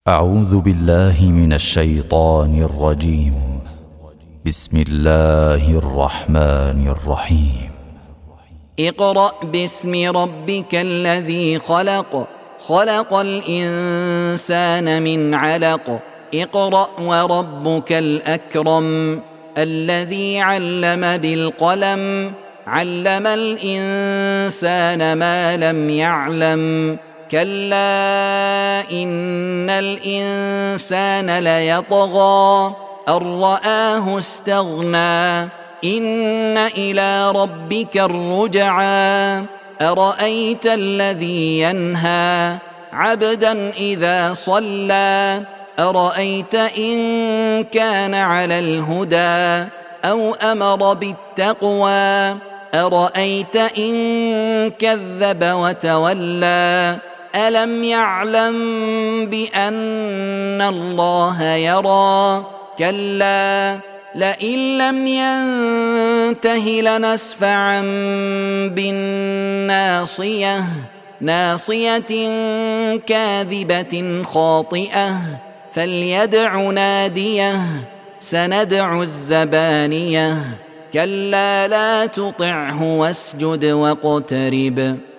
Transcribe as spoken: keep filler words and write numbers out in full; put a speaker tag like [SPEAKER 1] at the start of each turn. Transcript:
[SPEAKER 1] أعوذ بالله من الشيطان الرجيم. بسم الله الرحمن الرحيم.
[SPEAKER 2] اقرأ باسم ربك الذي خلق خلق الإنسان من علق اقرأ وربك الأكرم الذي علم بالقلم علم الإنسان ما لم يعلم كلا إن الإنسان ليطغى أن رآه استغنى إن إلى ربك الرجعى أرأيت الذي ينهى عبدا إذا صلى أرأيت إن كان على الهدى أو أمر بالتقوى أرأيت إن كذب وتولى ألم يعلم بأن الله يرى كلا لئن لم ينته لنسفعا بالناصية ناصية كاذبة خاطئة فليدع ناديه سندع الزبانية كلا لا تطعه واسجد واقترب